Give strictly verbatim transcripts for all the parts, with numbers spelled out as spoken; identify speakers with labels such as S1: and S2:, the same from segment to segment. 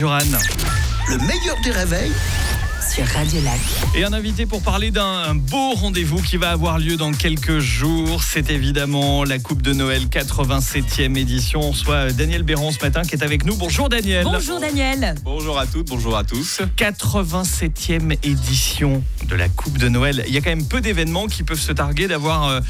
S1: Joran.
S2: Le meilleur des réveils
S3: sur Radio Lac.
S1: Et un invité pour parler d'un beau rendez-vous qui va avoir lieu dans quelques jours. C'est évidemment la Coupe de Noël quatre-vingt-septième édition. On reçoit Daniel Béron ce matin qui est avec nous. Bonjour Daniel.
S3: Bonjour Daniel.
S4: Bonjour à toutes, bonjour à tous.
S1: quatre-vingt-septième édition de la Coupe de Noël. Il y a quand même peu d'événements qui peuvent se targuer d'avoir un,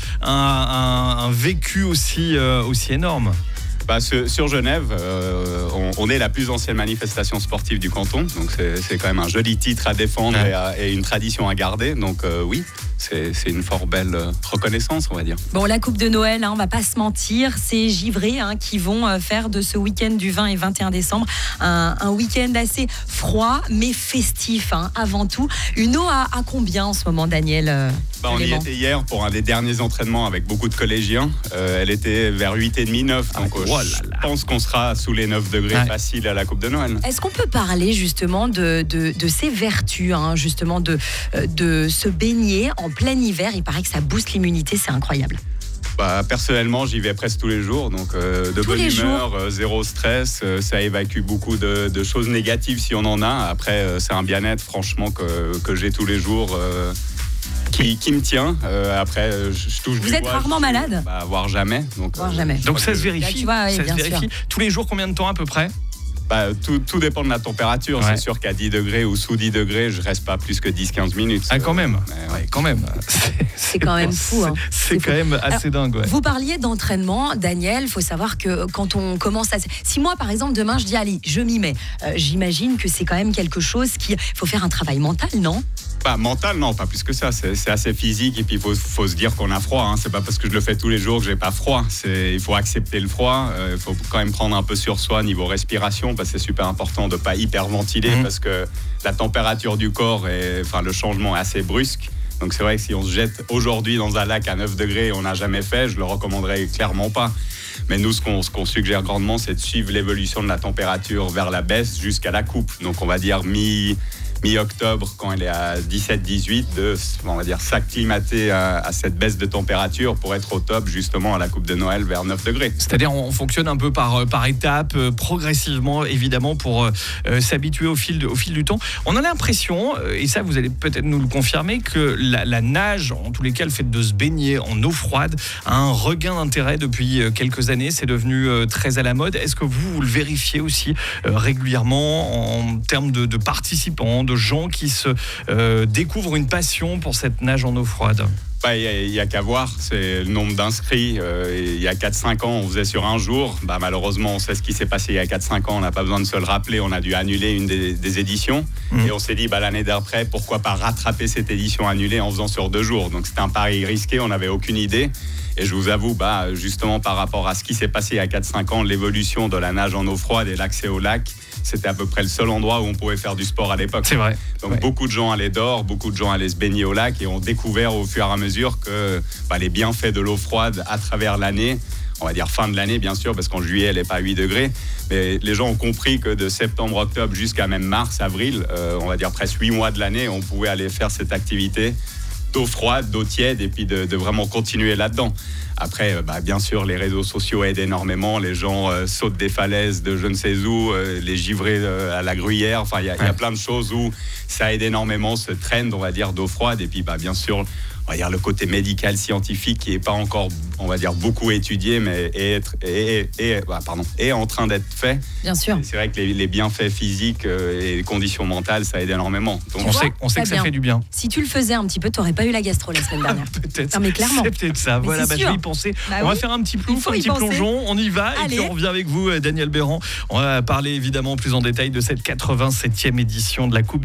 S1: un, un vécu aussi, euh, aussi énorme.
S4: Bah, sur, sur Genève, euh, on, on est la plus ancienne manifestation sportive du canton, donc c'est, c'est quand même un joli titre à défendre ouais. et, à, et une tradition à garder. Donc euh, oui, c'est, c'est une fort belle reconnaissance, on va dire.
S3: Bon, la Coupe de Noël, hein, on va pas se mentir, c'est Givré hein, qui vont faire de ce week-end du vingt et vingt et un décembre un, un week-end assez froid mais festif hein, avant tout. Une eau à, à combien en ce moment, Daniel euh,
S4: bah, On y était hier pour un des derniers entraînements avec beaucoup de collégiens. Euh, elle était vers huit virgule cinq neuf, donc
S1: ah,
S4: euh, je pense qu'on sera sous les neuf degrés ouais. facile à la Coupe de Noël.
S3: Est-ce qu'on peut parler justement de, de, de ces vertus, hein, justement de, de se baigner en plein hiver? Il paraît que ça booste l'immunité, c'est incroyable.
S4: Bah, personnellement, j'y vais presque tous les jours, donc euh, de
S3: tous
S4: bonne humeur, euh, zéro stress, euh, ça évacue beaucoup de, de choses négatives si on en a. Après, euh, c'est un bien-être franchement que, que j'ai tous les jours. Euh, Qui, qui me tient. Euh, après, je, je touche
S3: Vous
S4: du
S3: êtes
S4: bois,
S3: rarement
S4: je,
S3: malade
S4: bah, voire jamais. Donc,
S3: voire
S4: euh,
S3: jamais.
S1: Donc ça se vérifie.
S3: Là, tu vois, oui,
S1: ça
S3: bien
S1: se vérifie.
S3: sûr.
S1: Tous les jours, combien de temps à peu près?
S4: Bah, tout, tout dépend de la température. Ouais. C'est sûr qu'à dix degrés ou sous dix degrés, je reste pas plus que dix à quinze minutes.
S1: Ah, quand même.
S4: Euh,
S1: ouais, quand même.
S3: C'est, c'est quand même fou. Hein.
S1: C'est, c'est, c'est quand même assez
S3: Alors,
S1: dingue. Ouais.
S3: Vous parliez d'entraînement, Daniel. Il faut savoir que quand on commence à... Si moi, par exemple, demain, je dis, allez, je m'y mets. Euh, j'imagine que c'est quand même quelque chose qui... Il faut faire un travail mental, non?
S4: Bah, mental, non, pas plus que ça. C'est, c'est assez physique et puis il faut, faut se dire qu'on a froid. Hein. C'est pas parce que je le fais tous les jours que j'ai pas froid. C'est, il faut accepter le froid. Il euh, faut quand même prendre un peu sur soi niveau respiration parce que c'est super important de pas hyperventiler mmh. parce que la température du corps et enfin le changement est assez brusque. Donc c'est vrai que si on se jette aujourd'hui dans un lac à neuf degrés et on n'a jamais fait, je le recommanderais clairement pas. Mais nous, ce qu'on, ce qu'on suggère grandement, c'est de suivre l'évolution de la température vers la baisse jusqu'à la coupe. Donc on va dire mi mi-octobre, quand elle est à dix-sept dix-huit, de, on va dire, s'acclimater à, à cette baisse de température pour être au top, justement, à la Coupe de Noël vers neuf degrés.
S1: C'est-à-dire, on fonctionne un peu par, par étapes, euh, progressivement, évidemment, pour euh, s'habituer au fil, de, au fil du temps. On a l'impression, et ça, vous allez peut-être nous le confirmer, que la, la nage, en tous les cas, le fait de se baigner en eau froide, a un regain d'intérêt depuis quelques années. C'est devenu euh, très à la mode. Est-ce que vous, vous le vérifiez aussi euh, régulièrement en termes de, de participants, de de gens qui se euh, découvrent une passion pour cette nage en eau froide?
S4: Bah, il n'y a, a qu'à voir, c'est le nombre d'inscrits. Euh, il y a quatre cinq ans, on faisait sur un jour. Bah, malheureusement, on sait ce qui s'est passé il y a quatre cinq ans. On n'a pas besoin de se le rappeler. On a dû annuler une des, des éditions. Mmh. Et on s'est dit, bah, l'année d'après, pourquoi pas rattraper cette édition annulée en faisant sur deux jours. Donc, c'était un pari risqué. On n'avait aucune idée. Et je vous avoue, bah, justement, par rapport à ce qui s'est passé il y a quatre cinq ans, l'évolution de la nage en eau froide et l'accès au lac, c'était à peu près le seul endroit où on pouvait faire du sport à l'époque.
S1: C'est vrai.
S4: Donc,
S1: ouais. beaucoup
S4: de gens allaient dehors, beaucoup de gens allaient se baigner au lac et ont découvert au fur et à mesure que bah, les bienfaits de l'eau froide à travers l'année, on va dire fin de l'année bien sûr, parce qu'en juillet elle n'est pas à huit degrés, mais les gens ont compris que de septembre, octobre jusqu'à même mars, avril, euh, on va dire presque huit mois de l'année, on pouvait aller faire cette activité d'eau froide, d'eau tiède et puis de, de vraiment continuer là-dedans. Après, bah, bien sûr, les réseaux sociaux aident énormément. Les gens euh, sautent des falaises de je ne sais où, euh, les givrés euh, à la gruyère. Enfin, il y, ouais. y a plein de choses où ça aide énormément ce trend, on va dire, d'eau froide. Et puis, bah, bien sûr, on va dire le côté médical, scientifique qui n'est pas encore, on va dire, beaucoup étudié, mais est, est, est, bah, pardon, est en train d'être fait.
S3: Bien sûr.
S4: Et c'est vrai que les, les bienfaits physiques euh, et les conditions mentales, ça aide énormément.
S1: Donc, on, vois, sait, on sait que ça fait du bien.
S3: Si tu le faisais un petit peu, tu n'aurais pas eu la gastro la semaine dernière.
S1: Peut-être.
S3: Non, mais clairement.
S1: C'est peut-être ça.
S3: Mais
S1: voilà, bah, je vais y penser. Bah, on oui. va faire un petit plouf, un petit
S3: penser.
S1: plongeon. On y va.
S3: Allez.
S1: Et puis on revient avec vous, Daniel Béron. On va parler évidemment plus en détail de cette quatre-vingt-septième édition de la Coupe